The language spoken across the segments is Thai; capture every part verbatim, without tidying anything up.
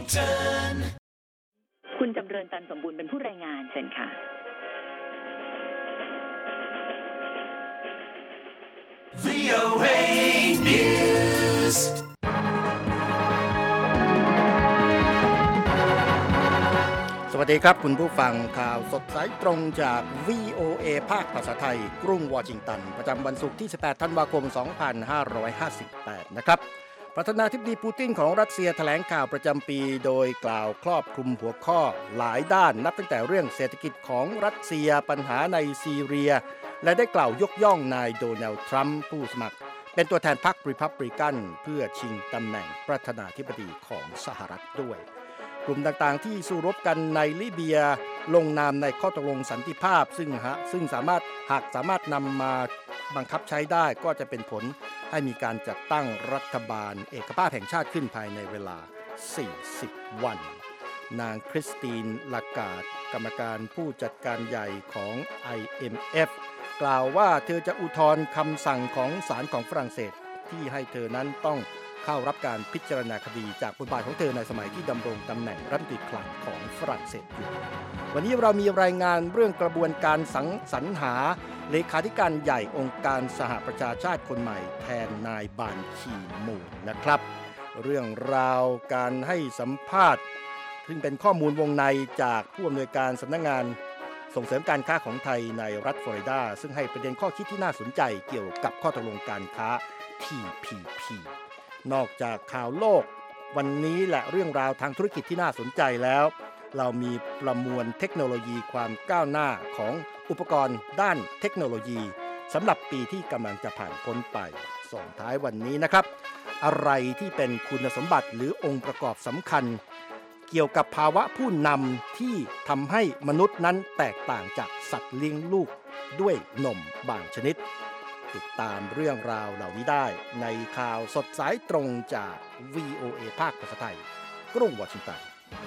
Washington คุณจำเริญตันสมบูรณ์เป็นผู้รายงานเชิญค่ะวี โอ เอ News สวัสดีครับคุณผู้ฟังข่าวสดสายตรงจาก วี โอ เอ ภาคภาษาไทยกรุงวอชิงตันประจำวันศุกร์ที่สิบแปดธันวาคมสองพันห้าร้อยห้าสิบแปดนะครับประธานาธิบดีปูตินของรัสเซียแถลงข่าวประจำปีโดยกล่าวครอบคลุมหัวข้อหลายด้านนับตั้งแต่เรื่องเศรษฐกิจของรัสเซียปัญหาในซีเรียและได้กล่าวยกย่องนายโดนัลด์ทรัมป์ผู้สมัครเป็นตัวแทนพรรครีพับลิกันเพื่อชิงตำแหน่งประธานาธิบดีของสหรัฐด้วยกลุ่มต่างๆที่สู้รบกันในลิเบียลงนามในข้อตกลงสันติภาพซึ่งฮะซึ่งสามารถหากสามารถนำมาบังคับใช้ได้ก็จะเป็นผลให้มีการจัดตั้งรัฐบาลเอกภาพแห่งชาติขึ้นภายในเวลาสี่สิบวันนางคริสตินลาการ์ดกรรมการผู้จัดการใหญ่ของ ไอ เอ็ม เอฟ กล่าวว่าเธอจะอุทธรณ์คำสั่งของศาลของฝรั่งเศสที่ให้เธอนั้นต้องเข้ารับการพิจารณาคดีจากบทบาทของเธอในสมัยที่ดำรงตำแหน่งรัฐมนตรีคลังของฝรั่งเศสอยู่วันนี้เรามีรายงานเรื่องกระบวนการสังสรรหาเลขาธิการใหญ่องค์การสหประชาชาติคนใหม่แทนนายบานคีมูนนะครับเรื่องราวการให้สัมภาษณ์ซึ่งเป็นข้อมูลวงในจากผู้อำนวยการสำนักงานส่งเสริมการค้าของไทยในรัฐฟลอริดาซึ่งให้ประเด็นข้อคิดที่น่าสนใจเกี่ยวกับข้อตกลงการค้า ที พี พี นอกจากข่าวโลกวันนี้และเรื่องราวทางธุรกิจที่น่าสนใจแล้วเรามีประมวลเทคโนโลยีความก้าวหน้าของอุปกรณ์ด้านเทคโนโลยีสำหรับปีที่กำลังจะผ่านพ้นไปส่งท้ายวันนี้นะครับอะไรที่เป็นคุณสมบัติหรือองค์ประกอบสำคัญเกี่ยวกับภาวะผู้นำที่ทำให้มนุษย์นั้นแตกต่างจากสัตว์เลี้ยงลูกด้วยนมบางชนิดติดตามเรื่องราวเหล่านี้ได้ในข่าวสดสายตรงจาก วี โอ เอ ภาคภาษาไทยกรุงวอชิงตัน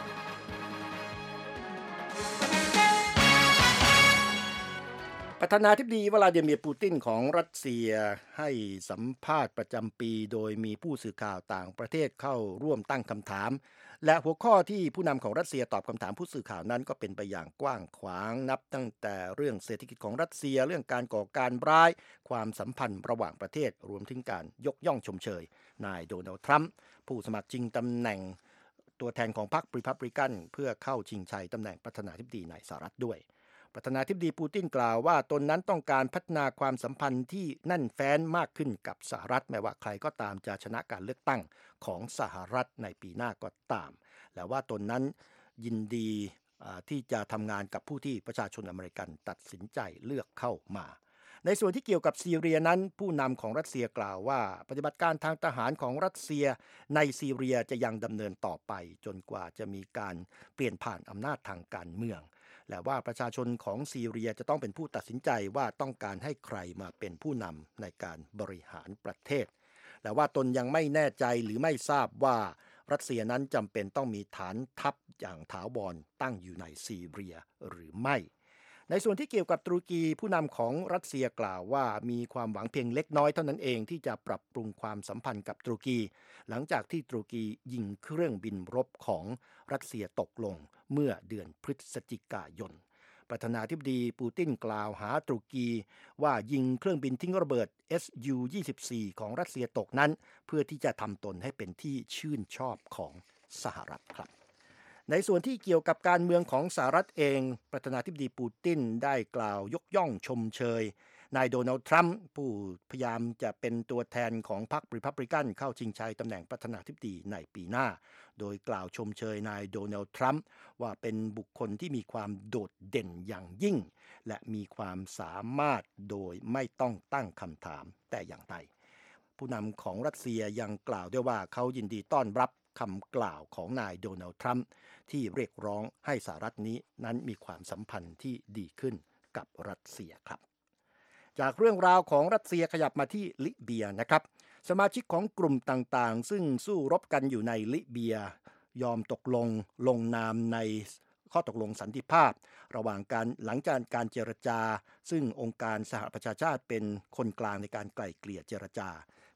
ประธานาธิบดีวลาดิเมียร์ปูตินของรัสเซียให้สัมภาษณ์ประจำปีโดยมีผู้สื่อข่าวต่างประเทศเข้าร่วมตั้งคำถามและหัวข้อที่ผู้นำของรัสเซียตอบคำถามผู้สื่อข่าวนั้นก็เป็นไปอย่างกว้างขวางนับตั้งแต่เรื่องเศรษฐกิจของรัสเซียเรื่องการก่อการร้ายความสัมพันธ์ระหว่างประเทศรวมถึงการยกย่องชมเชยนายโดนัลด์ทรัมป์ผู้สมัครชิงตำแหน่งตัวแทนของพรรครีพับลิกันเพื่อเข้าชิงชัยตำแหน่งประธานาธิบดีในสหรัฐด้วยประธานาธิบดีปูตินกล่าวว่าตนนั้นต้องการพัฒนาความสัมพันธ์ที่แน่นแฟ้นมากขึ้นกับสหรัฐแม้ว่าใครก็ตามจะชนะการเลือกตั้งของสหรัฐในปีหน้าก็ตามและว่าตนนั้นยินดีที่จะทำงานกับผู้ที่ประชาชนอเมริกันตัดสินใจเลือกเข้ามาในส่วนที่เกี่ยวกับซีเรียนั้นผู้นำของรัสเซียกล่าวว่าปฏิบัติการทางทหารของรัสเซียในซีเรียจะยังดำเนินต่อไปจนกว่าจะมีการเปลี่ยนผ่านอำนาจทางการเมืองและว่าประชาชนของซีเรียจะต้องเป็นผู้ตัดสินใจว่าต้องการให้ใครมาเป็นผู้นำในการบริหารประเทศและว่าตนยังไม่แน่ใจหรือไม่ทราบว่ารัสเซียนั้นจำเป็นต้องมีฐานทัพอย่างถาวรตั้งอยู่ในซีเรียหรือไม่ในส่วนที่เกี่ยวกับตุรกีผู้นำของรัสเซียกล่าวว่ามีความหวังเพียงเล็กน้อยเท่านั้นเองที่จะปรับปรุงความสัมพันธ์กับตุรกีหลังจากที่ตุรกียิงเครื่องบินรบของรัสเซียตกลงเมื่อเดือนพฤศจิกายนประธานาธิบดีปูตินกล่าวหาตุรกีว่ายิงเครื่องบินทิ้งระเบิด เอส ยู ยี่สิบสี่ ของรัสเซียตกนั้นเพื่อที่จะทำตนให้เป็นที่ชื่นชอบของสหรัฐครับในส่วนที่เกี่ยวกับการเมืองของสหรัฐเองประธานาธิบดีปูตินได้กล่าวยกย่องชมเชยนายโดนัลด์ทรัมป์ผู้พยายามจะเป็นตัวแทนของพรรครีพับลิกันเข้าชิงชัยตำแหน่งประธานาธิบดีในปีหน้าโดยกล่าวชมเชยนายโดนัลด์ทรัมป์ว่าเป็นบุคคลที่มีความโดดเด่นอย่างยิ่งและมีความสามารถโดยไม่ต้องตั้งคำถามแต่อย่างใดผู้นำของรัสเซียยังกล่าวด้วยว่าเขายินดีต้อนรับคำกล่าวของนายโดนัลด์ทรัมป์ที่เรียกร้องให้สหรัฐนี้นั้นมีความสัมพันธ์ที่ดีขึ้นกับรัสเซียครับจากเรื่องราวของรัสเซียขยับมาที่ลิเบียนะครับสมาชิกของกลุ่มต่างๆซึ่งสู้รบกันอยู่ในลิเบียยอมตกลงลงนามในข้อตกลงสันติภาพระหว่างการหลังจากการเจรจาซึ่งองค์การสหประชาชาติเป็นคนกลางในการไกล่เกลี่ยเจรจา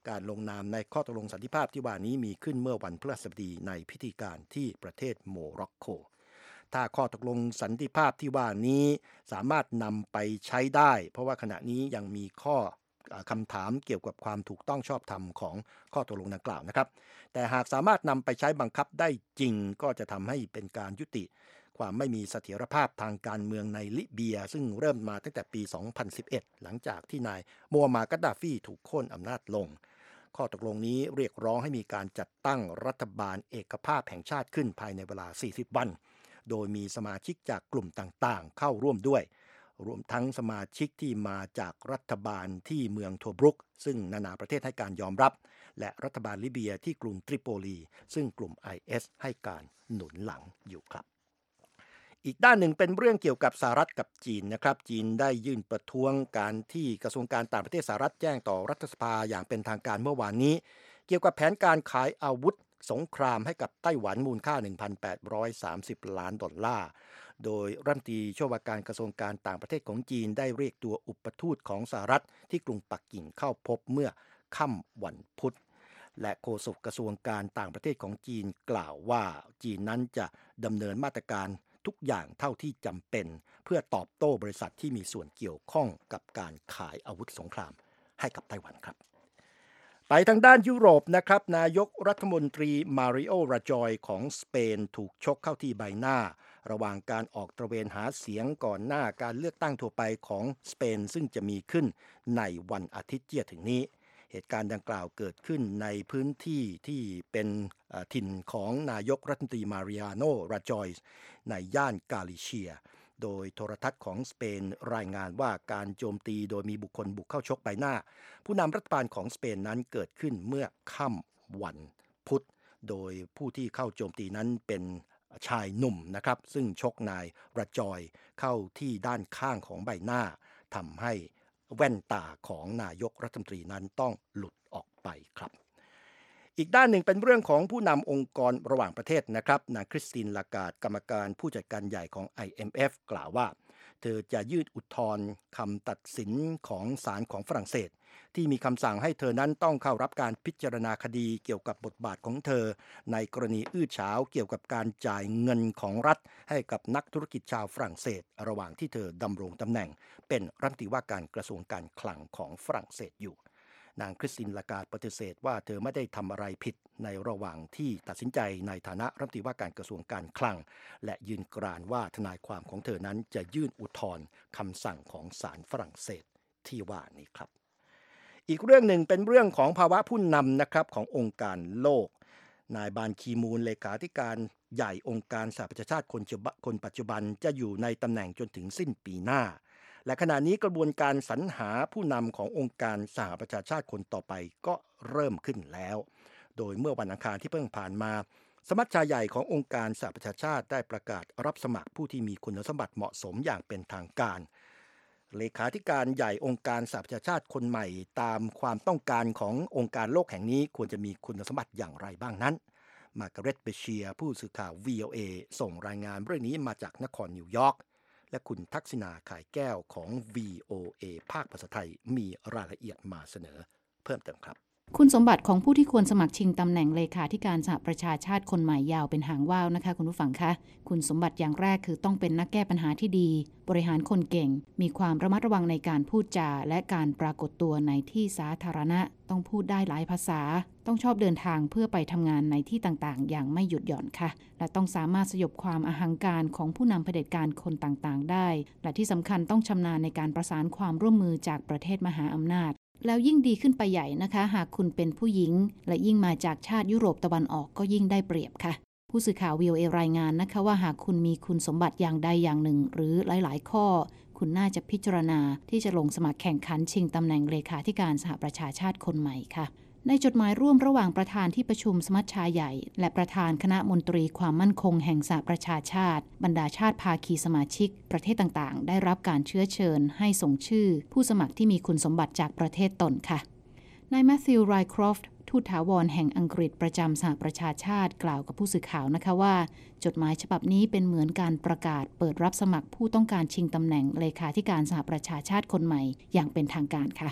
การลงนามในข้อตกลงสันติภาพที่ว่านี้มีขึ้นเมื่อวันพฤหัสบดีในพิธีการที่ประเทศโมร็อกโกถ้าข้อตกลงสันติภาพที่ว่านี้สามารถนำไปใช้ได้เพราะว่าขณะนี้ยังมีข้อคำถามเกี่ยวกับความถูกต้องชอบธรรมของข้อตกลงดังกล่าวนะครับแต่หากสามารถนำไปใช้บังคับได้จริงก็จะทำให้เป็นการยุติความไม่มีเสถียรภาพทางการเมืองในลิเบียซึ่งเริ่มมาตั้งแต่ปี สองพันสิบเอ็ด หลังจากที่นายมูฮัมหมัด กัดดาฟีถูกโค่นอำนาจลงข้อตกลงนี้เรียกร้องให้มีการจัดตั้งรัฐบาลเอกภาพแห่งชาติขึ้นภายในเวลา สี่สิบ วันโดยมีสมาชิกจากกลุ่มต่างๆเข้าร่วมด้วยรวมทั้งสมาชิกที่มาจากรัฐบาลที่เมืองโทบรุกซึ่งนานาประเทศให้การยอมรับและรัฐบาลลิเบียที่กรุงทริโปลีซึ่งกลุ่ม ไอ เอส ให้การหนุนหลังอยู่ครับอีกด้านหนึ่งเป็นเรื่องเกี่ยวกับสหรัฐกับจีนนะครับจีนได้ยื่นประท้วงการที่กระทรวงการต่างประเทศสหรัฐแจ้งต่อรัฐสภาอย่างเป็นทางการเมื่อวานนี้เกี่ยวกับแผนการขายอาวุธสงครามให้กับไต้หวันมูลค่า หนึ่งพันแปดร้อยสามสิบ ล้านดอลลาร์โดยรัฐมนตรีช่วยว่าการกระทรวงการต่างประเทศของจีนได้เรียกตัวอุปทูตของสหรัฐที่กรุงปักกิ่งเข้าพบเมื่อค่ำวันพุธและโฆษกกระทรวงการต่างประเทศของจีนกล่าวว่าจีนนั้นจะดำเนินมาตรการทุกอย่างเท่าที่จำเป็นเพื่อตอบโต้บริษัทที่มีส่วนเกี่ยวข้องกับการขายอาวุธสงครามให้กับไต้หวันครับไปทางด้านยุโรปนะครับนายกรัฐมนตรีมาริโอ ราจอยของสเปนถูกชกเข้าที่ใบหน้าระหว่างการออกตระเวนหาเสียงก่อนหน้าการเลือกตั้งทั่วไปของสเปนซึ่งจะมีขึ้นในวันอาทิตย์ที่จะถึงนี้เหตุการณ์ดังกล่าวเกิดขึ้นในพื้นที่ที่เป็นถิ่นของนายกรัฐมนตรีมาริอาโน ราจอยในย่านกาลิเชียโดยโทรทัศน์ของสเปนรายงานว่าการโจมตีโดยมีบุคคลบุกเข้าชกใบหน้าผู้นำรัฐบาลของสเปนนั้นเกิดขึ้นเมื่อค่ำวันพุธโดยผู้ที่เข้าโจมตีนั้นเป็นชายหนุ่มนะครับซึ่งชกนายราจอยเข้าที่ด้านข้างของใบหน้าทำให้แว่นตาของนายกรัฐมนตรีนั้นต้องหลุดออกไปครับอีกด้านหนึ่งเป็นเรื่องของผู้นำองค์กรระหว่างประเทศนะครับนางคริสติน ลาการ์ดกรรมการผู้จัดการใหญ่ของ ไอ เอ็ม เอฟ กล่าวว่าเธอจะยื่นอุทธรณ์คำตัดสินของศาลของฝรั่งเศสที่มีคำสั่งให้เธอนั้นต้องเข้ารับการพิจารณาคดีเกี่ยวกับบทบาทของเธอในกรณีอื้อฉาวเกี่ยวกับการจ่ายเงินของรัฐให้กับนักธุรกิจชาวฝรั่งเศสระหว่างที่เธอดำรงตำแหน่งเป็นรัฐมนตรีว่าการกระทรวงการคลังของฝรั่งเศสอยู่นางคริสติน ลาการ์ดปฏิเสธว่าเธอไม่ได้ทำอะไรผิดในระหว่างที่ตัดสินใจในฐานะรัฐมนตรีว่าการกระทรวงการคลังและยืนกรานว่าทนายความของเธอนั้นจะยื่นอุทธรณ์คำสั่งของศาลฝรั่งเศสที่ว่านี้ครับอีกเรื่องหนึ่งเป็นเรื่องของภาวะผู้นำนะครับขององค์การโลกนายบานคีมูนเลขาธิการใหญ่องค์การสหประชาชาติคนปัจจุบันจะอยู่ในตำแหน่งจนถึงสิ้นปีหน้าและขณะนี้กระบวนการสรรหาผู้นำขององค์การสหประชาชาติคนต่อไปก็เริ่มขึ้นแล้วโดยเมื่อวันอังคารที่เพิ่งผ่านมาสมัชชาใหญ่ขององค์การสหประชาชาติได้ประกาศรับสมัครผู้ที่มีคุณสมบัติเหมาะสมอย่างเป็นทางการเลขาธิการใหญ่องค์การสหประชาชาติคนใหม่ตามความต้องการขององค์การโลกแห่งนี้ควรจะมีคุณสมบัติอย่างไรบ้างนั้นมาร์กาเร็ต เบเชียร์ผู้สื่อข่าว วี โอ เอ ส่งรายงานเรื่องนี้มาจากนครนิวยอร์กและคุณทักษิณาข่ายแก้วของ วี โอ เอ ภาคภาษาไทยมีรายละเอียดมาเสนอเพิ่มเติมครับคุณสมบัติของผู้ที่ควรสมัครชิงตำแหน่งเลขาธิการสหประชาชาติคนใหม่ยาวเป็นหางว่าวนะคะคุณผู้ฟังคะคุณสมบัติอย่างแรกคือต้องเป็นนักแก้ปัญหาที่ดีบริหารคนเก่งมีความระมัดระวังในการพูดจาและการปรากฏตัวในที่สาธารณะต้องพูดได้หลายภาษาต้องชอบเดินทางเพื่อไปทำงานในที่ต่างๆอย่างไม่หยุดหย่อนค่ะและต้องสามารถสยบความอหังการของผู้นำเผด็จการคนต่างๆได้และที่สำคัญต้องชำนาญในการประสานความร่วมมือจากประเทศมหาอำนาจแล้วยิ่งดีขึ้นไปใหญ่นะคะหากคุณเป็นผู้หญิงและยิ่งมาจากชาติยุโรปตะวันออกก็ยิ่งได้เปรียบค่ะผู้สื่อข่าว วี โอ เอ รายงานนะคะว่าหากคุณมีคุณสมบัติอย่างใดอย่างหนึ่งหรือหลายๆข้อคุณน่าจะพิจารณาที่จะลงสมัครแข่งขันชิงตำแหน่งเลขาธิการสหประชาชาติคนใหม่ค่ะในจดหมายร่วมระหว่างประธานที่ประชุมสมัชชาใหญ่และประธานคณะมนตรีความมั่นคงแห่งสหประชาชาติบรรดาชาติภาคีสมาชิกประเทศต่างๆได้รับการเชื้อเชิญให้ส่งชื่อผู้สมัครที่มีคุณสมบัติจากประเทศตนค่ะนายแมทธิว ไรครอฟต์ทูตถาวรแห่งอังกฤษประจำสหประชาชาติกล่าวกับผู้สื่อข่าวนะคะว่าจดหมายฉบับนี้เป็นเหมือนการประกาศเปิดรับสมัครผู้ต้องการชิงตำแหน่งเลขาธิการสหประชาชาติคนใหม่อย่างเป็นทางการค่ะ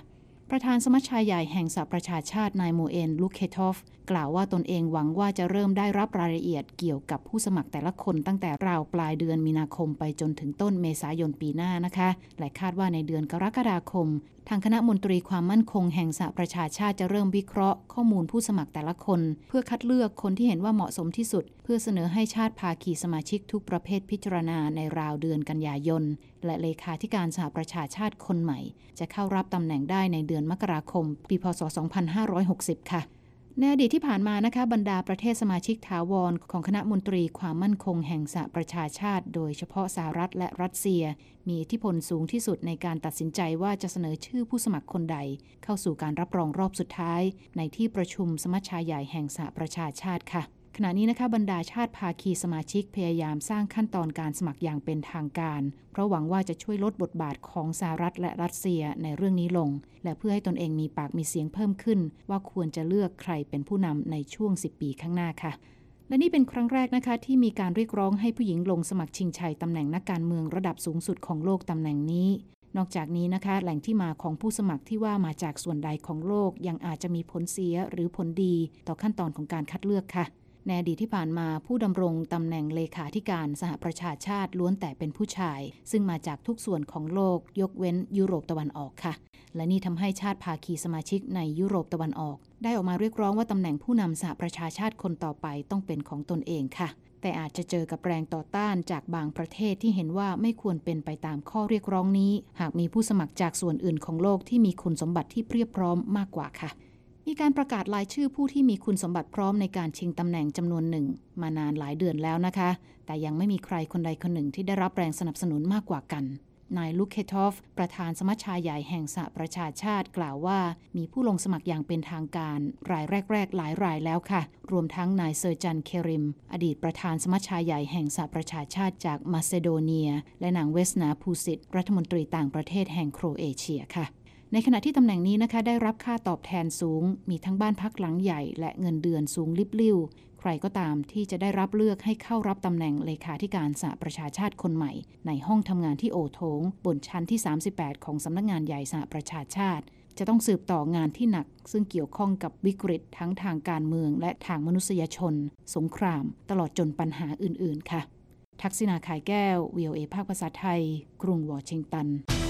ประธานสมัชชาใหญ่แห่งสหประชาชาตินายโมเอนลูเคทอฟกล่าวว่าตนเองหวังว่าจะเริ่มได้รับรายละเอียดเกี่ยวกับผู้สมัครแต่ละคนตั้งแต่ราวปลายเดือนมีนาคมไปจนถึงต้นเมษายนปีหน้านะคะและคาดว่าในเดือนกรกฎาคมทางคณะมนตรีความมั่นคงแห่งสหประชาชาติจะเริ่มวิเคราะห์ข้อมูลผู้สมัครแต่ละคนเพื่อคัดเลือกคนที่เห็นว่าเหมาะสมที่สุดเพื่อเสนอให้ชาติภาคีสมาชิกทุกประเภทพิจารณาในราวเดือนกันยายนและเลขาธิการสหประชาชาติคนใหม่จะเข้ารับตำแหน่งได้ในเดือนมกราคมปีพ.ศ. สองพันห้าร้อยหกสิบค่ะในอดีตที่ผ่านมานะคะบรรดาประเทศสมาชิกถาวรของคณะมนตรีความมั่นคงแห่งสหประชาชาติโดยเฉพาะสหรัฐและรัสเซียมีอิทธิพลสูงที่สุดในการตัดสินใจว่าจะเสนอชื่อผู้สมัครคนใดเข้าสู่การรับรองรอบสุดท้ายในที่ประชุมสมัชชาใหญ่แห่งสหประชาชาติค่ะขณะนี้นะคะบรรดาชาติภาคีสมาชิกพยายามสร้างขั้นตอนการสมัครอย่างเป็นทางการเพราะหวังว่าจะช่วยลดบทบาทของสหรัฐและรัสเซียในเรื่องนี้ลงและเพื่อให้ตนเองมีปากมีเสียงเพิ่มขึ้นว่าควรจะเลือกใครเป็นผู้นำในช่วงสิบปีข้างหน้าค่ะและนี่เป็นครั้งแรกนะคะที่มีการเรียกร้องให้ผู้หญิงลงสมัครชิงชัยตำแหน่งนักการเมืองระดับสูงสุดของโลกตำแหน่งนี้นอกจากนี้นะคะแหล่งที่มาของผู้สมัครที่ว่ามาจากส่วนใดของโลกยังอาจจะมีผลเสียหรือผลดีต่อขั้นตอนของการคัดเลือกค่ะในอดีตที่ผ่านมาผู้ดำรงตำแหน่งเลขาธิการสหประชาชาติล้วนแต่เป็นผู้ชายซึ่งมาจากทุกส่วนของโลกยกเว้นยุโรปตะวันออกค่ะและนี่ทำให้ชาติภาคีสมาชิกในยุโรปตะวันออกได้ออกมาเรียกร้องว่าตำแหน่งผู้นำสหประชาชาติคนต่อไปต้องเป็นของตนเองค่ะแต่อาจจะเจอกับแรงต่อต้านจากบางประเทศที่เห็นว่าไม่ควรเป็นไปตามข้อเรียกร้องนี้หากมีผู้สมัครจากส่วนอื่นของโลกที่มีคุณสมบัติที่เพียบพร้อมมากกว่าค่ะมีการประกาศรายชื่อผู้ที่มีคุณสมบัติพร้อมในการชิงตำแหน่งจำนวนหนึ่งมานานหลายเดือนแล้วนะคะแต่ยังไม่มีใครคนใดคนหนึ่งที่ได้รับแรงสนับสนุนมากกว่ากันนายลูเคทอฟประธานสมัชชาใหญ่แห่งสหประชาชาติกล่าวว่ามีผู้ลงสมัครอย่างเป็นทางการรายแรกๆหลายรายแล้วค่ะรวมทั้งนายเซอร์จันเคริมอดีตประธานสมัชชาใหญ่แห่งสหประชาชาติจากมาซิโดเนียและนางเวสนาพูสิตรัฐมนตรีต่างประเทศแห่งโครเอเชียค่ะในขณะที่ตำแหน่งนี้นะคะได้รับค่าตอบแทนสูงมีทั้งบ้านพักหลังใหญ่และเงินเดือนสูงลิบลิ่วใครก็ตามที่จะได้รับเลือกให้เข้ารับตำแหน่งเลขาธิการสหประชาชาติคนใหม่ในห้องทำงานที่โอโถงบนชั้นที่สามสิบแปดของสำนักงานใหญ่สหประชาชาติจะต้องสืบต่องานที่หนักซึ่งเกี่ยวข้องกับวิกฤตทั้งทางการเมืองและทางมนุษยชนสงครามตลอดจนปัญหาอื่นๆค่ะทักษิณาขายแก้ว วี โอ เอ ภาคภาษาไทยกรุงวอชิงตัน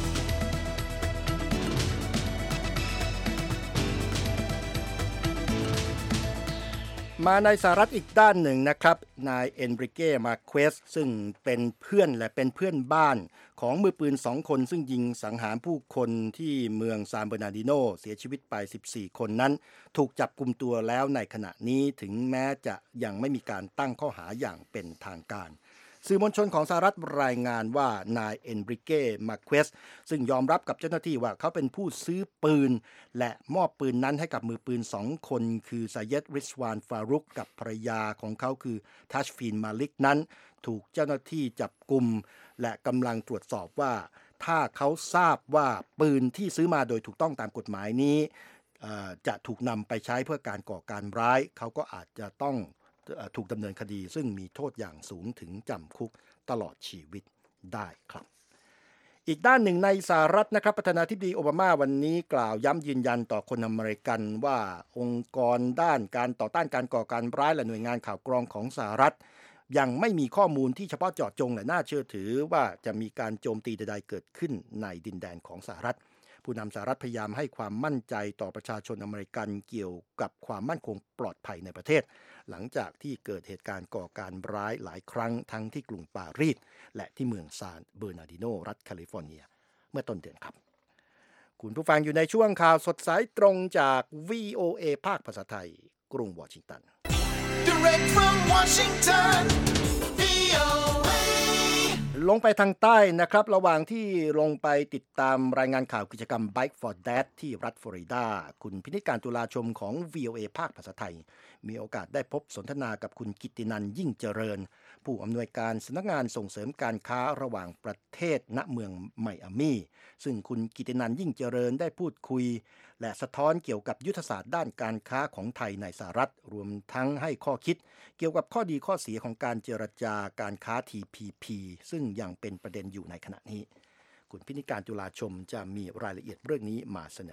มาในสหรัฐอีกด้านหนึ่งนะครับนายเอนริเก้มาเควสซึ่งเป็นเพื่อนและเป็นเพื่อนบ้านของมือปืนสองคนซึ่งยิงสังหารผู้คนที่เมืองซานเบอร์นาร์ดิโนเสียชีวิตไปสิบสี่คนนั้นถูกจับกุมตัวแล้วในขณะนี้ถึงแม้จะยังไม่มีการตั้งข้อหาอย่างเป็นทางการสื่อมวลชนของสหรัฐรายงานว่านายเอนริเก้มาเควสซึ่งยอมรับกับเจ้าหน้าที่ว่าเขาเป็นผู้ซื้อปืนและมอบปืนนั้นให้กับมือปืนสองคนคือซาเยดริชวานฟารุกกับภรรยาของเขาคือทัชฟีนมาลิกนั้นถูกเจ้าหน้าที่จับกุมและกำลังตรวจสอบว่าถ้าเขาทราบว่าปืนที่ซื้อมาโดยถูกต้องตามกฎหมายนี้จะถูกนำไปใช้เพื่อการก่อการร้ายเขาก็อาจจะต้องถูกดำเนินคดีซึ่งมีโทษอย่างสูงถึงจำคุกตลอดชีวิตได้ครับอีกด้านหนึ่งในสหรัฐนะครับประธานาธิบดีโอบามาวันนี้กล่าวย้ำยืนยันต่อคนอเมริกันว่าองค์กรด้านการต่อต้านการก่อการร้ายและหน่วยงานข่าวกรองของสหรัฐยังไม่มีข้อมูลที่เฉพาะเจาะจงและน่าเชื่อถือว่าจะมีการโจมตีใดๆเกิดขึ้นในดินแดนของสหรัฐผู้นำสหรัฐพยายามให้ความมั่นใจต่อประชาชนอเมริกันเกี่ยวกับความมั่นคงปลอดภัยในประเทศหลังจากที่เกิดเหตุการณ์ก่อการร้ายหลายครั้งทั้งที่กรุงปารีสและที่เมืองซานเบอร์นาร์ดิโนรัฐแคลิฟอร์เนียเมื่อต้นเดือนครับคุณผู้ฟังอยู่ในช่วงข่าวสดสายตรงจาก วี โอ เอ ภาคภาษาไทยกรุงวอชิงตัน Direct from Washington วี โอ เอลงไปทางใต้นะครับระหว่างที่ลงไปติดตามรายงานข่าวกิจกรรม Bike for Dad ที่รัฐฟลอริดาคุณพินิจการตุลาชมของ วี โอ เอ ภาคภาษาไทยมีโอกาสได้พบสนทนากับคุณกิตตินันท์ยิ่งเจริญผู้อำนวยการสำนักงานส่งเสริมการค้าระหว่างประเทศณเมืองไมอามี่ซึ่งคุณกิตตินันท์ยิ่งเจริญได้พูดคุยและสะท้อนเกี่ยวกับยุทธศาสตร์ด้านการค้าของไทยในสหรัฐรวมทั้งให้ข้อคิดเกี่ยวกับข้อดีข้อเสียของการเจรจาการค้า ที พี พี ซึ่งยังเป็นประเด็นอยู่ในขณะนี้คุณพินิจการตุลาชมจะมีรายละเอียดเรื่องนี้มาเสนอ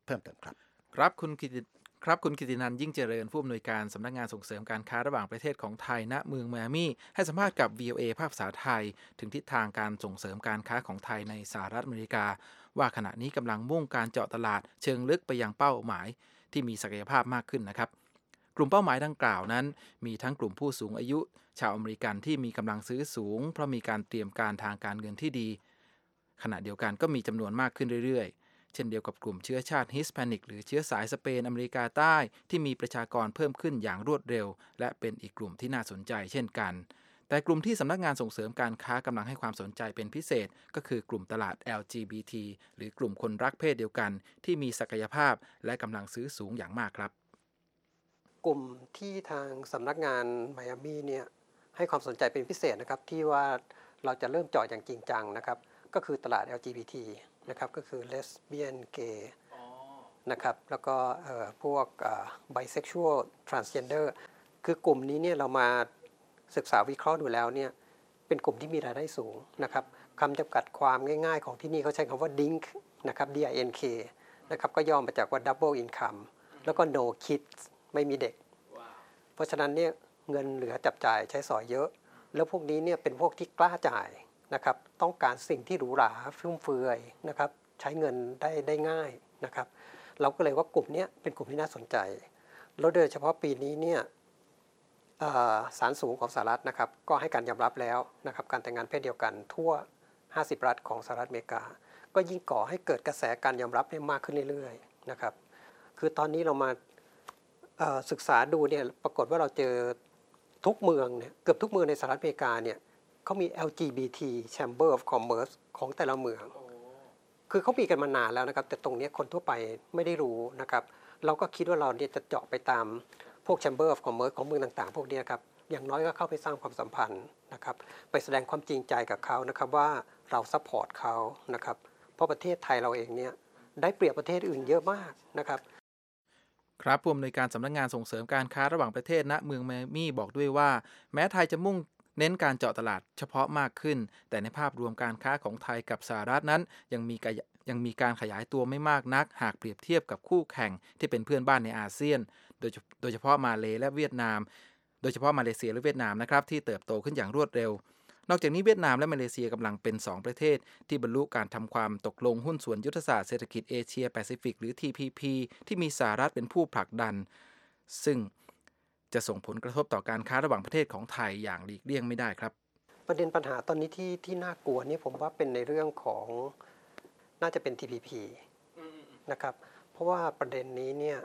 เพิ่มเติมครับครับคุณกิติครับคุณกิตินันท์ยิ่งเจริญผู้อำนวยการสำนักงานส่งเสริมการค้าระหว่างประเทศของไทยณเมืองไมอามี่ให้สัมภาษณ์กับ วี โอ เอ ภาคภาษาไทยถึงทิศทางการส่งเสริมการค้าของไทยในสหรัฐอเมริกาว่าขณะนี้กำลังมุ่งการเจาะตลาดเชิงลึกไปยังเป้าหมายที่มีศักยภาพมากขึ้นนะครับกลุ่มเป้าหมายดังกล่าวนั้นมีทั้งกลุ่มผู้สูงอายุชาวอเมริกันที่มีกำลังซื้อสูงเพราะมีการเตรียมการทางการเงินที่ดีขณะเดียวกันก็มีจำนวนมากขึ้นเรื่อยๆเช่นเดียวกับกลุ่มเชื้อชาติฮิสแปนิกหรือเชื้อสายสเปนอเมริกาใต้ที่มีประชากรเพิ่มขึ้นอย่างรวดเร็วและเป็นอีกกลุ่มที่น่าสนใจเช่นกันแต่กลุ่มที่สำนักงานส่งเสริมการค้ากำลังให้ความสนใจเป็นพิเศษก็คือกลุ่มตลาด แอล จี บี ที หรือกลุ่มคนรักเพศเดียวกันที่มีศักยภาพและกำลังซื้อสูงอย่างมากครับกลุ่มที่ทางสำนักงานไมอามี่เนี่ยให้ความสนใจเป็นพิเศษนะครับที่ว่าเราจะเริ่มเจาะอย่างจริงจังนะครับก็คือตลาด แอล จี บี ที นะครับก็คือ lesbian gay นะครับแล้วก็พวก bisexual transgender คือกลุ่มนี้เนี่ยเรามาศึกษาวิเคราะห์ดูแล้วเนี่ยเป็นกลุ่มที่มีรายได้สูงนะครับคำจำกัดความง่ายๆของที่นี่เขาใช้คำว่า ดิงค์ นะครับ ดี ไอ เอ็น เค นะครับก็ย่อมาจากว่า double income แล้วก็ no kids ไม่มีเด็ก wow. เพราะฉะนั้นเนี่ยเงินเหลือจับจ่ายใช้สอยเยอะแล้วพวกนี้เนี่ยเป็นพวกที่กล้าจ่ายนะครับต้องการสิ่งที่หรูหราฟุ่มเฟือยนะครับใช้เงินได้ได้ง่ายนะครับเราก็เลยว่ากลุ่มนี้เป็นกลุ่มที่น่าสนใจแล้วโดยเฉพาะปีนี้เนี่ยศาลสูงของสหรัฐนะครับก็ให้การยอมรับแล้วนะครับการแต่งงานเพศเดียวกันทั่วห้าสิบรัฐของสหรัฐอเมริกาก็ยิ่งก่อให้เกิดกระแสการยอมรับได้มากขึ้นเรื่อยๆนะครับคือตอนนี้เรามาศึกษาดูเนี่ยปรากฏว่าเราเจอทุกเมืองเนี่ยเกือบทุกเมืองในสหรัฐอเมริกาเนี่ยเขามี แอล จี บี ที Chamber of Commerce ของแต่ละเมืองคือเขามีกันมานานแล้วนะครับแต่ตรงนี้คนทั่วไปไม่ได้รู้นะครับเราก็คิดว่าเราเนี่ยจะเจาะไปตามพวก Chamber of Commerce ของเมืองต่างๆพวกนี้ครับอย่างน้อยก็เข้าไปสร้างความสัมพันธ์นะครับไปแสดงความจริงใจกับเขานะครับว่าเราซัพพอร์ตเขานะครับเพราะประเทศไทยเราเองเนี่ยได้เปรียบประเทศอื่นเยอะมากนะครับครับผู้อำนวยการสำนักงานส่งเสริมการค้าระหว่างประเทศณเมืองไมอามี่บอกด้วยว่าแม้ไทยจะมุ่งเน้นการเจาะตลาดเฉพาะมากขึ้นแต่ในภาพรวมการค้าของไทยกับสหรัฐนั้นยังมียังมีการขยายตัวไม่มากนักหากเปรียบเทียบกับคู่แข่งที่เป็นเพื่อนบ้านในอาเซียนโดยโดยเฉพาะมาเลและเวียดนามโดยเฉพาะมาเลเซียและเวียดนามนะครับที่เติบโตขึ้นอย่างรวดเร็วนอกจากนี้เวียดนามและมาเลเซียกำลังเป็นสองประเทศที่บรรลุการทำความตกลงหุ้นส่วนยุทธศาสตร์เศรษฐกิจเอเชียแปซิฟิกหรือ ที พี พี ที่มีสหรัฐเป็นผู้ผลักดันซึ่งจะส่งผลกระทบต่อการค้าระหว่างประเทศของไทยอย่างหลีกเลี่ยงไม่ได้ครับประเด็นปัญหาตอนนี้ที่ที่น่ากลัวนี่ผมว่าเป็นในเรื่องของน่าจะเป็น ที พี พี นะครับเพราะว่าประเด็นนี้เนี่ย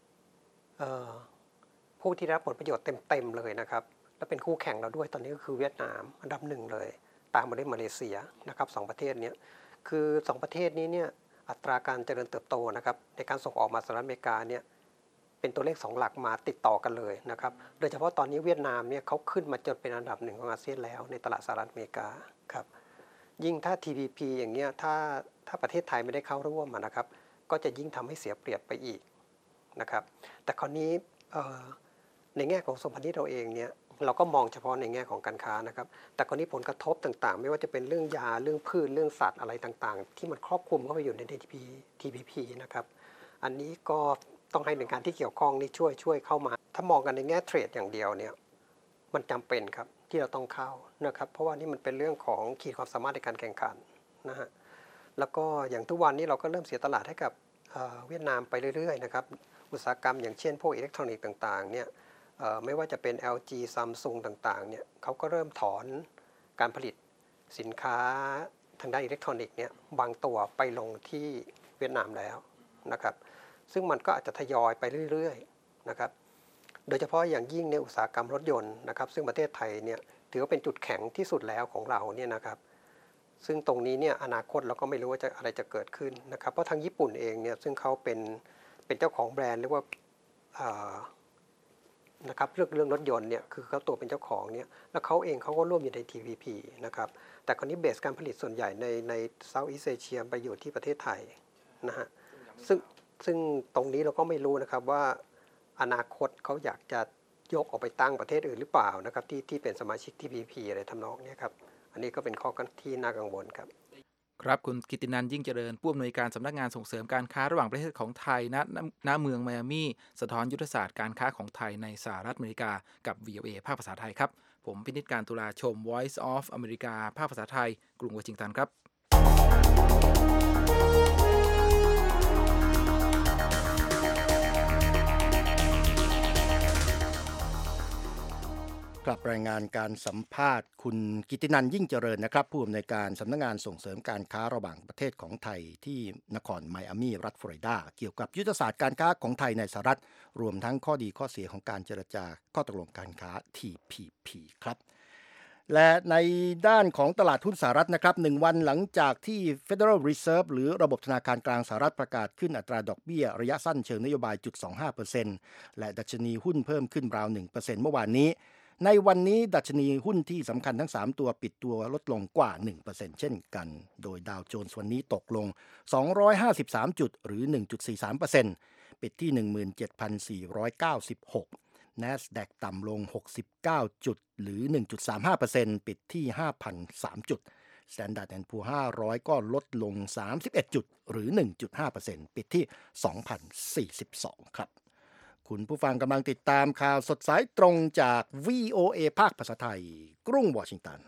ผู้ที่รับผลประโยชน์เต็มๆเลยนะครับและเป็นคู่แข่งเราด้วยตอนนี้ก็คือเวียดนามอันดับหนึ่งเลยตามมาด้วยมาเลเซียนะครับสองประเทศนี้คือสองประเทศนี้เนี่ยอัตราการเจริญเติบโตนะครับในการส่งออกมาสหรัฐอเมริกาเนี่ยเป็นตัวเลขสองหลักมาติดต่อกันเลยนะครับโดยเฉพาะตอนนี้เวียดนามเนี่ยเขาขึ้นมาจนเป็นอันดับหนึ่งของอาเซียนแล้วในตลาดสหรัฐอเมริกาครับยิ่งถ้า ที พี พี อย่างเงี้ยถ้าถ้าประเทศไทยไม่ได้เข้าร่วมนะครับก็จะยิ่งทำให้เสียเปรียบไปอีกนะครับแต่คราวนี้ในแง่ของสมพันธ์เราเองเนี่ยเราก็มองเฉพาะในแง่ของการค้านะครับแต่คราวนี้ผลกระทบต่างๆไม่ว่าจะเป็นเรื่องยาเรื่องพืชเรื่องสัตว์อะไรต่างๆที่มันครอบคลุมเข้าไปอยู่ใน ที พี พี นะครับอันนี้ก็ต้องให้หน่วยงานที่เกี่ยวข้องนี่ช่วยช่วยเข้ามาถ้ามองกันในแง่เทรดอย่างเดียวเนี่ยมันจำเป็นครับที่เราต้องเข้านะครับเพราะว่านี่มันเป็นเรื่องของขีดความสามารถในการแข่งขันนะฮะแล้วก็อย่างทุกวันนี้เราก็เริ่มเสียตลาดให้กับเวียดนามไปเรื่อยๆนะครับอุตสาหกรรมอย่างเช่นพวกอิเล็กทรอนิกส์ต่างๆเนี่ยไม่ว่าจะเป็น แอล จี Samsung ต่างๆเนี่ยเขาก็เริ่มถอนการผลิตสินค้าทางด้านอิเล็กทรอนิกส์เนี่ยบางตัวไปลงที่เวียดนามแล้วนะครับซึ่งมันก็อาจจะทยอยไปเรื่อยๆนะครับโดยเฉพาะอย่างยิ่งในอุตสาหกรรมรถยนต์นะครับซึ่งประเทศไทยเนี่ยถือว่าเป็นจุดแข็งที่สุดแล้วของเราเนี่ยนะครับซึ่งตรงนี้เนี่ยอนาคตเราก็ไม่รู้ว่าจะอะไรจะเกิดขึ้นนะครับเพราะทางญี่ปุ่นเองเนี่ยซึ่งเขาเป็นเป็นเจ้าของแบรนด์เรียกว่านะครับเรื่องเรื่องรถยนต์เนี่ยคือเขาตัวเป็นเจ้าของเนี่ยแล้วเขาเองเขาก็ร่วมอยู่ใน ที พี พี นะครับแต่คราวนี้เบสการผลิตส่วนใหญ่ในในเซาท์อีสต์เอเชียไปอยู่ที่ประเทศไทยนะฮะซึ่งซึ่งตรงนี้เราก็ไม่รู้นะครับว่าอนาคตเขาอยากจะยกออกไปตั้งประเทศอื่นหรือเปล่านะครับที่ที่เป็นสมาชิก ที พี พี อะไรทำนองนี้ครับอันนี้ก็เป็นข้อที่น่ากังวลครับครับคุณกิตินันท์ยิ่งเจริญผู้อำนวยการสำนักงานส่งเสริมการค้าระหว่างประเทศของไทยณณเมืองไมอามี่สะท้อนยุทธศาสตร์การค้าของไทยในสหรัฐอเมริกากับ วี โอ เอ ภาคภาษาไทยครับผมพินิจการตุลาชม Voice of America ภาคภาษาไทยกรุงวอชิงตันครับกลับรายงานการสัมภาษณ์คุณกิตินันท์ยิ่งเจริญนะครับผู้อำนวยการสำนักงานส่งเสริมการค้าระหว่างประเทศของไทยที่นครไมอามี่รัฐฟลอริดาเกี่ยวกับยุทธศาสตร์การค้าของไทยในสหรัฐรวมทั้งข้อดีข้อเสียของการเจรจาข้อตกลงการค้า ที พี พี ครับและในด้านของตลาดหุ้นสหรัฐนะครับหนึ่งวันหลังจากที่ Federal Reserve หรือระบบธนาคารกลางสหรัฐประกาศขึ้นอัตราดอกเบี้ยระยะสั้นเชิงนโยบาย ศูนย์จุดสองห้าเปอร์เซ็นต์ และดัชนีหุ้นเพิ่มขึ้นราว หนึ่งเปอร์เซ็นต์ เมื่อวานนี้ในวันนี้ดัชนีหุ้นที่สำคัญทั้งสามตัวปิดตัวลดลงกว่า หนึ่งเปอร์เซ็นต์ เช่นกันโดยดาวโจนส์วันนี้ตกลงสองร้อยห้าสิบสามจุดหรือ หนึ่งจุดสี่สามเปอร์เซ็นต์ ปิดที่ หนึ่งหมื่นเจ็ดพันสี่ร้อยเก้าสิบหก NASDAQ ต่ำลงหกสิบเก้าจุดหรือ หนึ่งจุดสามห้าเปอร์เซ็นต์ ปิดที่ ห้าพันสาม จุด Standard แอนด์ Poor's ห้าร้อยก็ลดลงสามสิบเอ็ดจุดหรือ หนึ่งจุดห้าเปอร์เซ็นต์ ปิดที่ สองพันสี่สิบสอง ครับคุณผู้ฟังกำลังติดตามข่าวสดสายตรงจาก วี โอ เอ ภาคภาษาไทยกรุงวอชิงตัน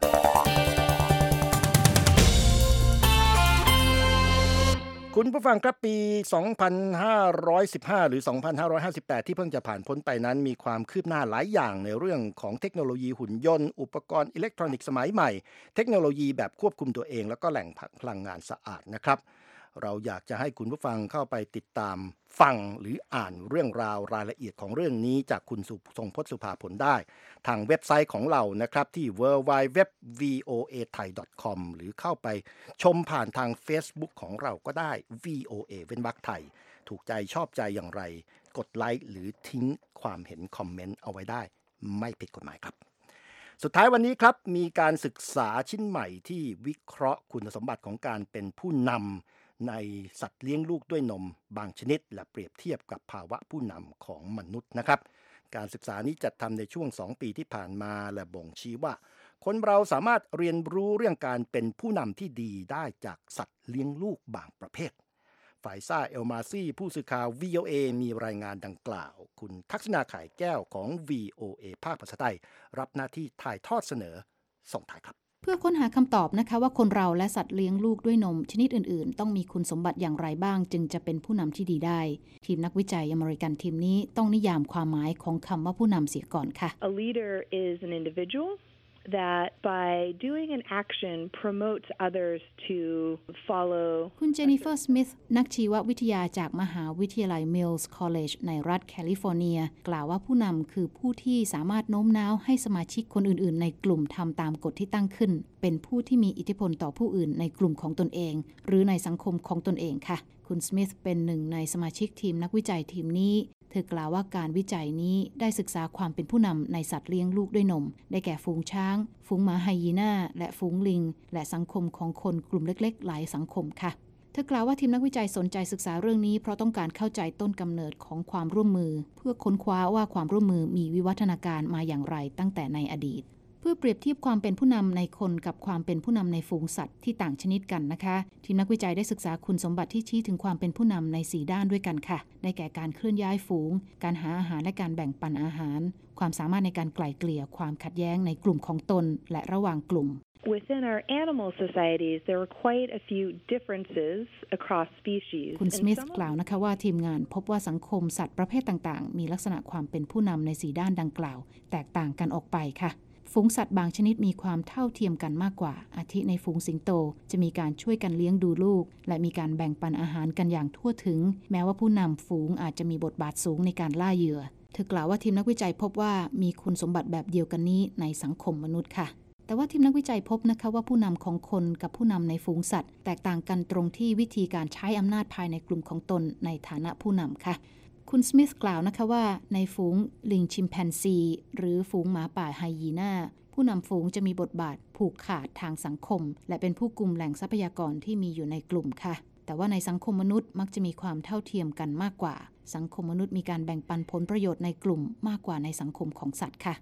คุณผู้ฟังครับปี สองพันห้าร้อยสิบห้า หรือ สองพันห้าร้อยห้าสิบแปด ที่เพิ่งจะผ่านพ้นไปนั้นมีความคืบหน้าหลายอย่างในเรื่องของเทคโนโลยีหุ่นยนต์อุปกรณ์อิเล็กทรอนิกส์สมัยใหม่เทคโนโลยีแบบควบคุมตัวเองแล้วก็แหล่งพลังงานสะอาดนะครับเราอยากจะให้คุณผู้ฟังเข้าไปติดตามฟังหรืออ่านเรื่องราวรายละเอียดของเรื่องนี้จากคุณทรงพจน์สุภาผลได้ทางเว็บไซต์ของเรานะครับที่ ดับเบิลยู ดับเบิลยู ดับเบิลยู ดอท วี โอ เอ ไทย ดอท คอม หรือเข้าไปชมผ่านทาง Facebook ของเราก็ได้ วี โอ เอ เว้นวรรคไทยถูกใจชอบใจอย่างไรกดไลค์หรือทิ้งความเห็นคอมเมนต์เอาไว้ได้ไม่ผิดกฎหมายครับสุดท้ายวันนี้ครับมีการศึกษาชิ้นใหม่ที่วิเคราะห์คุณสมบัติของการเป็นผู้นำในสัตว์เลี้ยงลูกด้วยนมบางชนิดและเปรียบเทียบกับภาวะผู้นำของมนุษย์นะครับการศึกษานี้จัดทำในช่วงสองปีที่ผ่านมาและบ่งชี้ว่าคนเราสามารถเรียนรู้เรื่องการเป็นผู้นำที่ดีได้จากสัตว์เลี้ยงลูกบางประเภทฝ่ายซ่าเอลมาซี่ผู้สื่อข่าว วี โอ เอ มีรายงานดังกล่าวคุณทักษณาข่ายแก้วของ วี โอ เอ ภาคภาษาไทยรับหน้าที่ถ่ายทอดเสนอส่งท้ายครับเพื่อค้นหาคำตอบนะคะว่าคนเราและสัตว์เลี้ยงลูกด้วยนมชนิดอื่นๆต้องมีคุณสมบัติอย่างไรบ้างจึงจะเป็นผู้นำที่ดีได้ทีมนักวิจัยอเมริกันทีมนี้ต้องนิยามความหมายของคำว่าผู้นำเสียก่อนค่ะ A leader is an individual that by doing an action promotes others to follow คุณเจนนิเฟอร์สมิธนักชีววิทยาจากมหาวิทยาลัย Mills College ในรัฐแคลิฟอร์เนียกล่าวว่าผู้นำคือผู้ที่สามารถโน้มน้าวให้สมาชิกคนอื่นๆในกลุ่มทำตามกฎที่ตั้งขึ้นเป็นผู้ที่มีอิทธิพลต่อผู้อื่นในกลุ่มของตนเองหรือในสังคมของตนเองค่ะคุณสมิธเป็นหนึ่งในสมาชิกทีมนักวิจัยทีมนี้เธอกล่าวว่าการวิจัยนี้ได้ศึกษาความเป็นผู้นำในสัตว์เลี้ยงลูกด้วยนมได้แก่ฝูงช้างฝูงหมาไฮยีน่าและฝูงลิงและสังคมของคนกลุ่มเล็กๆหลายสังคมค่ะเธอกล่าวว่าทีมนักวิจัยสนใจศึกษาเรื่องนี้เพราะต้องการเข้าใจต้นกำเนิดของความร่วมมือเพื่อค้นคว้าว่าความร่วมมือมีวิวัฒนาการมาอย่างไรตั้งแต่ในอดีตเพื่อเปรียบเทียบความเป็นผู้นำในคนกับความเป็นผู้นำในฝูงสัตว์ที่ต่างชนิดกันนะคะทีมนักวิจัยได้ศึกษาคุณสมบัติที่ชี้ถึงความเป็นผู้นำในสี่ด้านด้วยกันค่ะได้แก่การเคลื่อนย้ายฝูงการหาอาหารและการแบ่งปันอาหารความสามารถในการไกล่เกลี่ยความขัดแย้งในกลุ่มของตนและระหว่างกลุ่ม Within our animal societies, there are quite a few differences across species. คุณสมิธกล่าวนะคะว่าทีมงานพบว่าสังคมสัตว์ประเภทต่างๆมีลักษณะความเป็นผู้นำในสี่ด้านดังกล่าวแตกต่างกันออกไปค่ะฝูงสัตว์บางชนิดมีความเท่าเทียมกันมากกว่าอาทิในฝูงสิงโตจะมีการช่วยกันเลี้ยงดูลูกและมีการแบ่งปันอาหารกันอย่างทั่วถึงแม้ว่าผู้นำฝูงอาจจะมีบทบาทสูงในการล่าเหยื่อเธอกล่าวว่าทีมนักวิจัยพบว่ามีคุณสมบัติแบบเดียวกันนี้ในสังคมมนุษย์ค่ะแต่ว่าทีมนักวิจัยพบนะคะว่าผู้นำของคนกับผู้นำในฝูงสัตว์แตกต่างกันตรงที่วิธีการใช้อำนาจภายในกลุ่มของตนในฐานะผู้นำค่ะคุณสมิธกล่าวนะคะว่าในฝูงลิงชิมแปนซีหรือฝูงหมาป่าไฮยีน่าผู้นำฝูงจะมีบทบาทผูกขาดทางสังคมและเป็นผู้กุมแหล่งทรัพยากรที่มีอยู่ในกลุ่มค่ะแต่ว่าในสังคมมนุษย์มักจะมีความเท่าเทียมกันมากกว่าสังคมมนุษย์มีการแบ่งปันผลประโยชน์ในกลุ่มมากกว่าในสังคมของสัตว์ค่ะ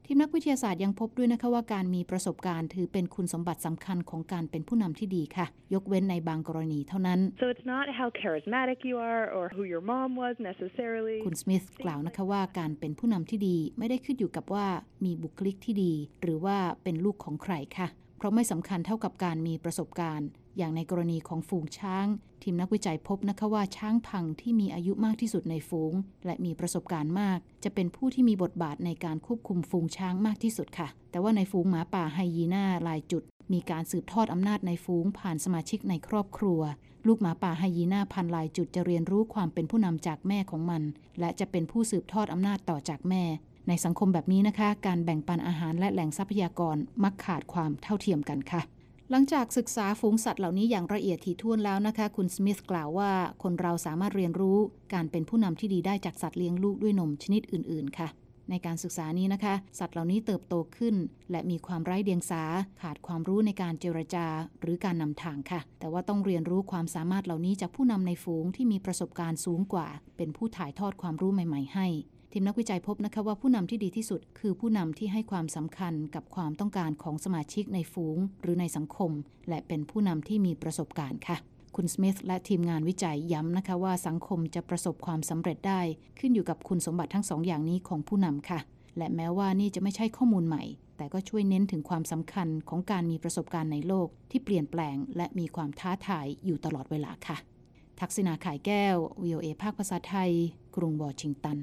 ทีมนักวิทยาศาสตร์ยังพบด้วยนะคะว่าการมีประสบการณ์ถือเป็นคุณสมบัติสำคัญของการเป็นผู้นำที่ดีค่ะยกเว้นในบางกรณีเท่านั้น So it's not how charismatic you are or who your mom was necessarily คุณสมิธกล่าวนะคะว่าการเป็นผู้นำที่ดีไม่ได้ขึ้นอยู่กับว่ามีบุคลิกที่ดีหรือว่าเป็นลูกของใครค่ะเพราะไม่สำคัญเท่ากับการมีประสบการณ์อย่างในกรณีของฝูงช้างทีมนักวิจัยพบนะคะว่าช้างพังที่มีอายุมากที่สุดในฝูงและมีประสบการณ์มากจะเป็นผู้ที่มีบทบาทในการควบคุมฝูงช้างมากที่สุดค่ะแต่ว่าในฝูงหมาป่าไฮยีน่าลายจุดมีการสืบทอดอำนาจในฝูงผ่านสมาชิกในครอบครัวลูกหมาป่าไฮยีน่าพันธุ์ลายจุดจะเรียนรู้ความเป็นผู้นำจากแม่ของมันและจะเป็นผู้สืบทอดอำนาจต่อจากแม่ในสังคมแบบนี้นะคะการแบ่งปันอาหารและแหล่งทรัพยากรมักขาดความเท่าเทียมกันค่ะหลังจากศึกษาฝูงสัตว์เหล่านี้อย่างละเอียดถี่ถ้วนแล้วนะคะคุณสมิธกล่าวว่าคนเราสามารถเรียนรู้การเป็นผู้นำที่ดีได้จากสัตว์เลี้ยงลูกด้วยนมชนิดอื่นๆค่ะในการศึกษานี้นะคะสัตว์เหล่านี้เติบโตขึ้นและมีความไร้เดียงสาขาดความรู้ในการเจรจาหรือการนำทางค่ะแต่ว่าต้องเรียนรู้ความสามารถเหล่านี้จากผู้นำในฝูงที่มีประสบการณ์สูงกว่าเป็นผู้ถ่ายทอดความรู้ใหม่ๆให้ทีมนักวิจัยพบนะคะว่าผู้นำที่ดีที่สุดคือผู้นำที่ให้ความสำคัญกับความต้องการของสมาชิกในฝูงหรือในสังคมและเป็นผู้นำที่มีประสบการณ์ค่ะคุณสมิธและทีมงานวิจัยย้ำนะคะว่าสังคมจะประสบความสำเร็จได้ขึ้นอยู่กับคุณสมบัติทั้งสองอย่างนี้ของผู้นำค่ะและแม้ว่านี่จะไม่ใช่ข้อมูลใหม่แต่ก็ช่วยเน้นถึงความสำคัญของการมีประสบการณ์ในโลกที่เปลี่ยนแปลงและมีความท้าทายอยู่ตลอดเวลาค่ะทักษิณาข่ายแก้ว วี โอ เอ ภาคภาษาไทยกรุงวอชิงตัน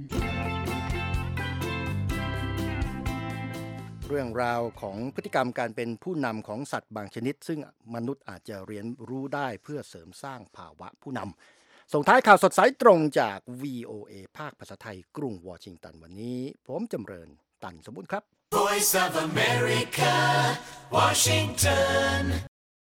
เรื่องราวของพฤติกรรมการเป็นผู้นำของสัตว์บางชนิดซึ่งมนุษย์อาจจะเรียนรู้ได้เพื่อเสริมสร้างภาวะผู้นำส่งท้ายข่าวสดสายตรงจาก วี โอ เอ ภาคภาษาไทยกรุงวอชิงตันวันนี้ผมจำเริญตันสมบูรณ์ครับ Voice of America Washington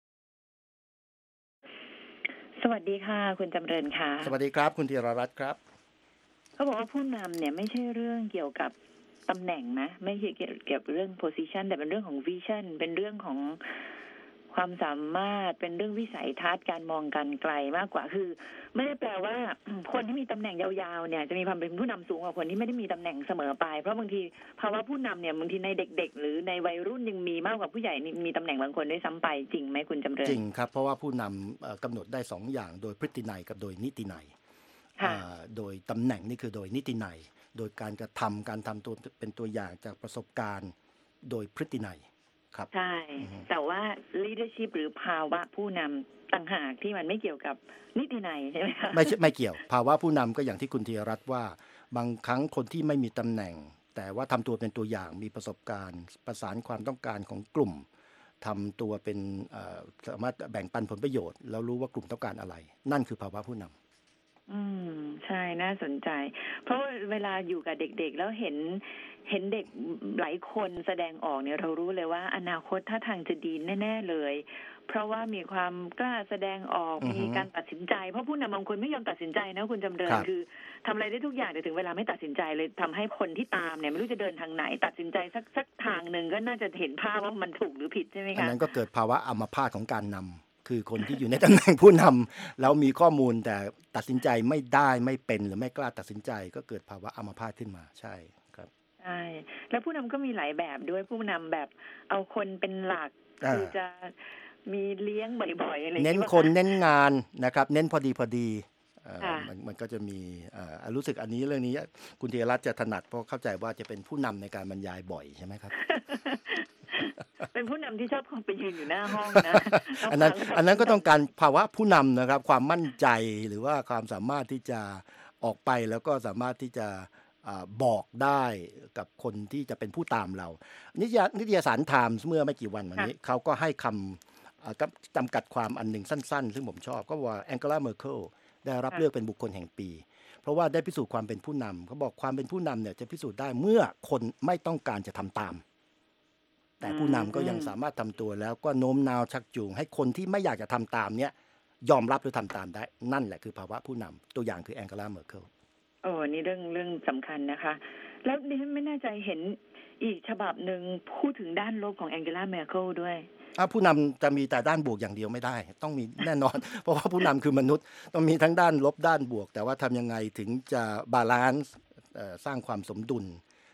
สวัสดีค่ะคุณจำเริญค่ะสวัสดีครับคุณธีรรัตน์ครับเขาบอกว่าผู้นำเนี่ยไม่ใช่เรื่องเกี่ยวกับตำแหน่งนะไม่ใช่เกี่ยวกับเรื่อง position แต่เป็นเรื่องของ vision เป็นเรื่องของความสามารถเป็นเรื่องวิสัยทัศน์การมองการไกลมากกว่าคือไม่ได้แปลว่าคนที่มีตำแหน่งยาวๆเนี่ยจะมีความเป็นผู้นำสูงกว่าคนที่ไม่ได้มีตำแหน่งเสมอไปเพราะบางทีภาวะผู้นำเนี่ยบางทีในเด็กๆหรือในวัยรุ่นยังมีมากกว่าผู้ใหญ่มีตำแหน่งบางคนด้วยซ้ำไปจริงไหมคุณจำเริญจริงครับเพราะว่าผู้นำกำหนดได้สองอย่างโดยพฤตินัยกับโดยนิตินัยโดยตำแหน่งนี่คือโดยนิตินัยโดยการกระทำการทำตัวเป็นตัวอย่างจากประสบการณ์โดยพฤตินัยครับใช่แต่ว่า leadership หรือภาวะผู้นำต่างหากที่มันไม่เกี่ยวกับนิตินัยใช่ไหมคะไม่ไม่เกี่ยวภาวะผู้นำก็อย่างที่คุณธีรรัตน์ว่าบางครั้งคนที่ไม่มีตำแหน่งแต่ว่าทำตัวเป็นตัวอย่างมีประสบการณ์ประสานความต้องการของกลุ่มทำตัวเป็นสามารถแบ่งปันผลประโยชน์แล้วรู้ว่ากลุ่มต้องการอะไรนั่นคือภาวะผู้นำอืมใช่น่าสนใจเพราะเวลาอยู่กับเด็กๆแล้วเห็นเห็นเด็กหลายคนแสดงออกเนี่ยเรารู้เลยว่าอนาคตท่าทางจะดีแน่ๆเลยเพราะว่ามีความกล้าแสดงออกมีการตัดสินใจเพราะผู้นำบางคนไม่ยอมตัดสินใจนะคุณจำเริญคือทำอะไรได้ทุกอย่างแต่ถึงเวลาไม่ตัดสินใจเลยทำให้คนที่ตามเนี่ยไม่รู้จะเดินทางไหนตัดสินใจสักสักทางนึงก็น่าจะเห็นภาพว่ามันถูกหรือผิดใช่ไหมคะอันนั้นก็เกิดภาวะอัมพาตของการนำคือคนที่อยู่ในตำแหน่งผู้นำแล้วมีข้อมูลแต่ตัดสินใจไม่ได้ไม่เป็นหรือไม่กล้าตัดสินใจก็เกิดภาวะอัมพาตขึ้นมาใช่ครับใช่แล้วผู้นำก็มีหลายแบบด้วยผู้นำแบบเอาคนเป็นหลักคือจะมีเลี้ยงบ่อยๆอะไรเน้นคนเน้นงานนะครับเน้นพอดีพอดีมันมันก็จะมีรู้สึกอันนี้เรื่องนี้คุณธีรรัตน์จะถนัดเพราะเข้าใจว่าจะเป็นผู้นำในการบรรยายบ่อยใช่ไหมครับเป็นผู้นำที่ชอบไปยืนอยู่หน้าห้องนะอันนั้นอันนั้นก็ต้องการภาวะผู้นำนะครับความมั่นใจหรือว่าความสามารถที่จะออกไปแล้วก็สามารถที่จะบอกได้กับคนที่จะเป็นผู้ตามเรานิตยสารไทม์เมื่อไม่กี่วันมานี้เขาก็ให้คำจำกัดความอันหนึ่งสั้นๆซึ่งผมชอบก็ว่าแองเกลา เมอร์เคิลได้รับเลือกเป็นบุคคลแห่งปีเพราะว่าได้พิสูจน์ความเป็นผู้นำเขาบอกความเป็นผู้นำเนี่ยจะพิสูจน์ได้เมื่อคนไม่ต้องการจะทำตามแต่ผู้นำก็ยังสามารถทำตัวแล้วก็โน้มน้าวชักจูงให้คนที่ไม่อยากจะทำตามเนี่ยยอมรับหรือทำตามได้นั่นแหละคือภาวะผู้นำตัวอย่างคือแองเกลา เมอร์เคิลโอ้นี่เรื่องเรื่องสำคัญนะคะแล้วดิฉันไม่แน่ใจเห็นอีกฉบับหนึ่งพูดถึงด้านลบของแองเกลา เมอร์เคิลด้วยผู้นำจะมีแต่ด้านบวกอย่างเดียวไม่ได้ต้องมีแน่นอน เพราะว่าผู้นำคือมนุษย์ต้องมีทั้งด้านลบด้านบวกแต่ว่าทำยังไงถึงจะบาลานซ์สร้างความสมดุล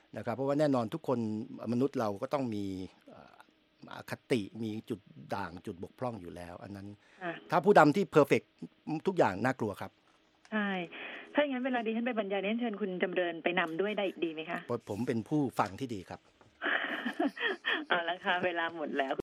นะครับเพราะว่าแน่นอนทุกคนมนุษย์เราก็ต้องมีอคติมีจุดด่างจุดบกพร่องอยู่แล้วอันนั้นถ้าผู้นำที่เพอร์เฟกต์ทุกอย่างน่ากลัวครับใช่ถ้าอย่างนั้นเวลาดิฉันไปบรรยายดิฉันเชิญคุณจำเริญไปนำด้วยได้ดีไหมคะผมเป็นผู้ฟังที่ดีครับเอาละค่ะเวลาหมดแล้ว